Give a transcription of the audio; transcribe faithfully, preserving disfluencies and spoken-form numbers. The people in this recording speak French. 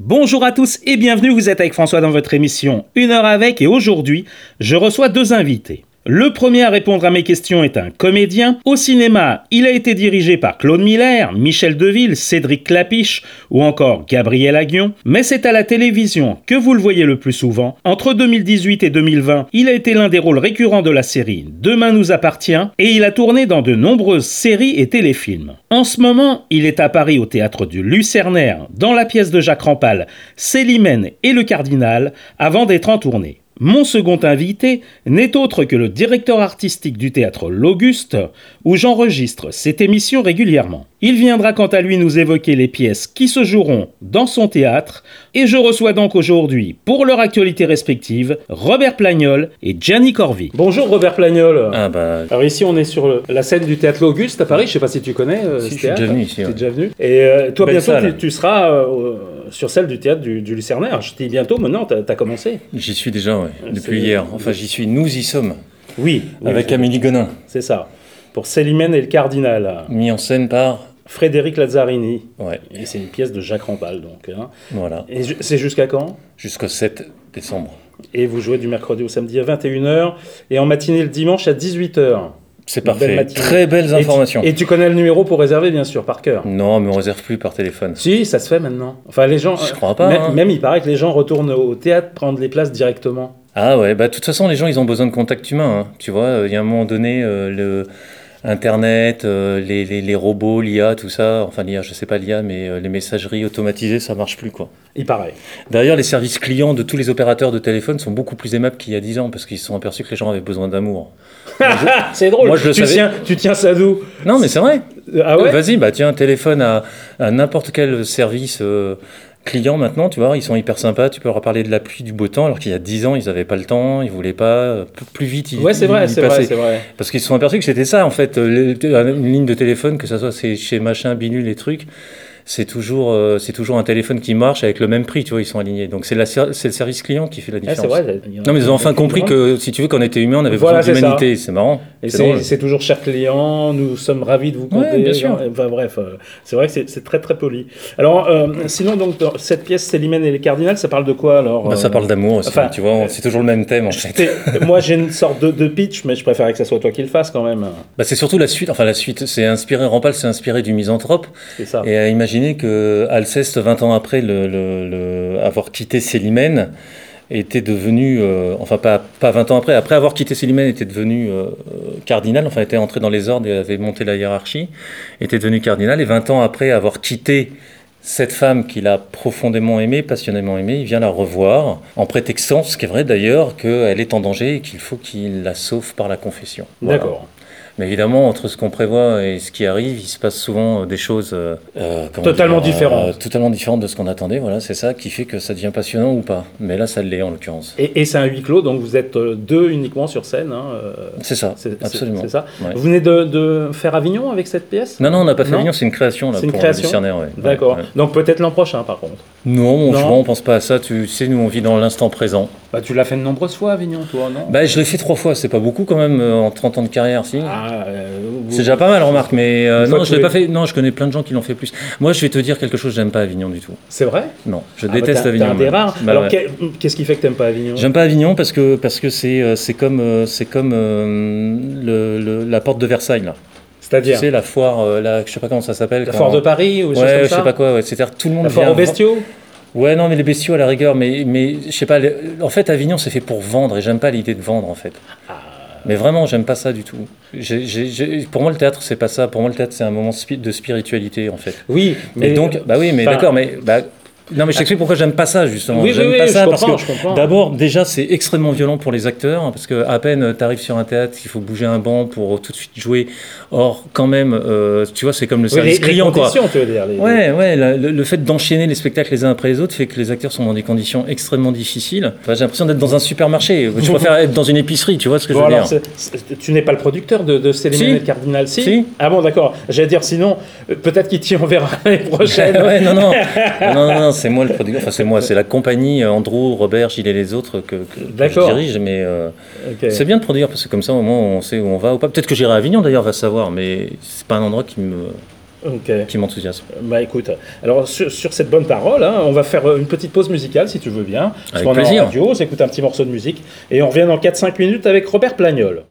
Bonjour à tous et bienvenue, vous êtes avec François dans votre émission Une heure avec et aujourd'hui, je reçois deux invités. Le premier à répondre à mes questions est un comédien. Au cinéma, il a été dirigé par Claude Miller, Michel Deville, Cédric Clapiche ou encore Gabriel Aguillon. Mais c'est à la télévision que vous le voyez le plus souvent. Entre deux mille dix-huit et deux mille vingt, il a été l'un des rôles récurrents de la série Demain nous appartient et il a tourné dans de nombreuses séries et téléfilms. En ce moment, il est à Paris au théâtre du Lucernaire dans la pièce de Jacques Rampal, Célimène et le Cardinal avant d'être en tournée. Mon second invité n'est autre que le directeur artistique du théâtre L'Auguste, où j'enregistre cette émission régulièrement. Il viendra quant à lui nous évoquer les pièces qui se joueront dans son théâtre, et je reçois donc aujourd'hui, pour leur actualité respective, Robert Plagnol et Gianni Corvi. Bonjour Robert Plagnol. Ah bah... Alors ici on est sur la scène du théâtre L'Auguste à Paris, je ne sais pas si tu connais euh, si, ce je théâtre. suis déjà venu ici. Tu es ouais. déjà venu. Et euh, toi Belle bientôt tu, salle. tu seras euh, sur celle du théâtre du, du Lucernaire. Je dis bientôt, maintenant tu as commencé. J'y suis déjà, ouais, depuis C'est- hier. Enfin, j'y suis, nous y sommes, Oui, oui, avec c'est- Amélie Gonin, c'est ça. Pour Célimène et le Cardinal. mis en scène par... Frédéric Lazzarini. Ouais, Et c'est une pièce de Jacques Rampal, donc. Hein. voilà, Et ju- c'est jusqu'à quand? jusqu'au sept décembre. Et vous jouez du mercredi au samedi à vingt et une heures et en matinée le dimanche à dix-huit heures. C'est Une belle parfait, matinée. très belles Et tu- informations. Et tu connais le numéro pour réserver, bien sûr, par cœur. Non, mais on réserve plus par téléphone. Si, ça se fait maintenant. Enfin, les gens. Je euh, crois pas, Même, hein. même il paraît que les gens retournent au théâtre prendre les places directement. Ah ouais, bah de toute façon, les gens, ils ont besoin de contact humain, hein. Tu vois, il y a un moment donné, euh, le... Internet, euh, les, les, les robots, l'I A, tout ça, enfin l'I A, je sais pas l'I A, mais euh, les messageries automatisées, ça marche plus, quoi. Il paraît. D'ailleurs, les services clients de tous les opérateurs de téléphone sont beaucoup plus aimables qu'il y a dix ans, parce qu'ils se sont aperçus que les gens avaient besoin d'amour. C'est drôle. Moi, je le tu, savais. tiens, tu tiens ça d'où? Non, mais c'est vrai. Ah ouais? Vas-y, bah tiens, téléphone à, à n'importe quel service euh, client maintenant, tu vois, ils sont hyper sympas, tu peux leur parler de la pluie, du beau temps, alors qu'il y a dix ans, ils n'avaient pas le temps, ils voulaient pas, euh, plus, plus vite, ils, Ouais, c'est vrai, ils c'est vrai, passaient. c'est vrai. Parce qu'ils se sont aperçus que c'était ça, en fait, euh, le- une ligne de téléphone, que ça soit c'est chez machin, bidule, les trucs, c'est toujours, euh, c'est toujours un téléphone qui marche avec le même prix, tu vois, ils sont alignés. Donc c'est, la, ser- c'est le service client qui fait la Ah, différence. c'est vrai. il y en a- Non, mais ils ont enfin il y en a compris qui que, si tu veux, quand on était humain, on avait Voilà, besoin c'est d'humanité, c'est marrant. Et C'est c'est, drôle. c'est toujours cher client, nous sommes ravis de vous compter. Ouais, bien sûr. Enfin bref, euh, c'est vrai que c'est, c'est très très poli. Alors, euh, sinon, donc, dans cette pièce, Célimène et les Cardinals, ça parle de quoi alors? Bah, ça euh, parle d'amour aussi, enfin, tu vois, on- c'est toujours le même thème en fait. c'est- Moi, j'ai une sorte de, de pitch, mais je préférais que ça soit toi qui le fasses quand même. Bah, c'est surtout la suite, enfin la suite, c'est inspiré, Rampal s'est inspiré du Misanthrope, C'est ça. et à imaginer que Alceste, vingt ans après le, le- le- avoir quitté Célimène, était devenu, euh, enfin pas, pas vingt ans après, après avoir quitté Célimène, était devenu euh, cardinal, enfin était entré dans les ordres et avait monté la hiérarchie, était devenu cardinal, et vingt ans après avoir quitté cette femme qu'il a profondément aimée, passionnément aimée, il vient la revoir, en prétextant, ce qui est vrai d'ailleurs, qu'elle est en danger et qu'il faut qu'il la sauve par la confession. Voilà. D'accord. Mais évidemment, entre ce qu'on prévoit et ce qui arrive, il se passe souvent euh, des choses euh, euh, comment Totalement dire, différentes. euh, totalement différentes de ce qu'on attendait. Voilà, c'est ça qui fait que ça devient passionnant ou pas. Mais là, ça l'est en l'occurrence. Et, et c'est un huis clos, donc vous êtes euh, deux uniquement sur scène. Hein, euh, C'est ça, c'est, absolument. C'est, c'est ça. Ouais. Vous venez de, de faire Avignon avec cette pièce? Non, non, on n'a pas fait Non. Avignon, c'est une création là, C'est une pour création Lucernaire. Ouais. D'accord. Ouais, ouais. Donc peut-être l'an prochain, par contre. Non, on, Non. je vois, on pense pas à ça. Tu sais, nous, on vit dans l'instant présent. Bah, tu l'as fait de nombreuses fois, Avignon, toi, non? Bah, je l'ai fait trois fois, c'est pas beaucoup quand même euh, en trente ans de carrière, si. Ah, euh, vous- C'est déjà pas mal, remarque, mais euh, Une fois non, que je l'ai tu pas es- fait. Non, je connais plein de gens qui l'ont fait plus. Moi, je vais te dire quelque chose, j'aime pas Avignon du tout. C'est vrai? Non, je Ah, déteste bah, t'as- Avignon. T'es un des même. rares. Bah, Alors ouais. qu'est- qu'est-ce qui fait que t'aimes pas Avignon? J'aime pas Avignon parce que parce que c'est euh, c'est comme euh, c'est comme euh, le, le- la porte de Versailles là. Tu C'est-à-dire sais la foire, euh, la, je sais pas comment ça s'appelle. la quand- foire de Paris ou des choses Ouais, comme je ça? sais pas quoi. Ouais. C'est-à-dire tout le monde La foire vient aux bestiaux? Ouais, non, mais les bestiaux à la rigueur, mais mais je sais pas. le- En fait, Avignon c'est fait pour vendre et j'aime pas l'idée de vendre en fait. Ah. Mais vraiment, j'aime pas ça du tout. J'ai- j'ai- j'ai- pour moi, le théâtre, c'est pas ça. Pour moi, le théâtre, c'est un moment spi- de spiritualité, en fait. Oui, Mais mais donc, bah oui, mais enfin, d'accord, mais bah, non, mais je t'explique pourquoi j'aime pas ça justement. Oui, oui, j'aime oui, pas je ça parce comprends, que je comprends. d'abord, déjà, c'est extrêmement violent pour les acteurs hein, parce que à peine tu arrives sur un théâtre, il faut bouger un banc pour tout de suite jouer. Or, quand même, euh, tu vois, c'est comme le Oui, service les, les client, quoi. conditions, tu veux dire. les- Ouais, ouais, la- le, le fait d'enchaîner les spectacles les uns après les autres fait que les acteurs sont dans des conditions extrêmement difficiles. Enfin, j'ai l'impression d'être dans un supermarché. Je préfère être dans une épicerie, tu vois ce que Bon, je veux alors, dire. c'est- c'est- tu n'es pas le producteur de, de Célimène Si. et le Cardinal, si, Si. Ah bon, d'accord. J'allais dire sinon, euh, peut-être qu'il t'y enverra l'année prochaine. ouais, non, non, non, non, non, c'est moi le producteur. Enfin, c'est moi, c'est la compagnie euh, Andrew, Robert, Gilles et les autres que, que- que je D'accord. dirige. Mais euh, Ok. c'est bien de produire parce que comme ça, au moins, on sait où on va ou pas. Peut-être que j'irai à Avignon d'ailleurs, va savoir. Mais c'est pas un endroit qui me okay. qui m'enthousiasme. Bah écoute, alors sur, sur cette bonne parole, hein, on va faire une petite pause musicale si tu veux bien. Parce avec qu'on plaisir. est en radio, on s'écoute un petit morceau de musique et on revient dans quatre cinq minutes avec Robert Plagnol.